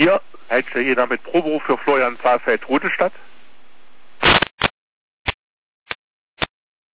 Hier, Heidler Jeder mit Proberuf für Florian Saalfeld, Rudestadt.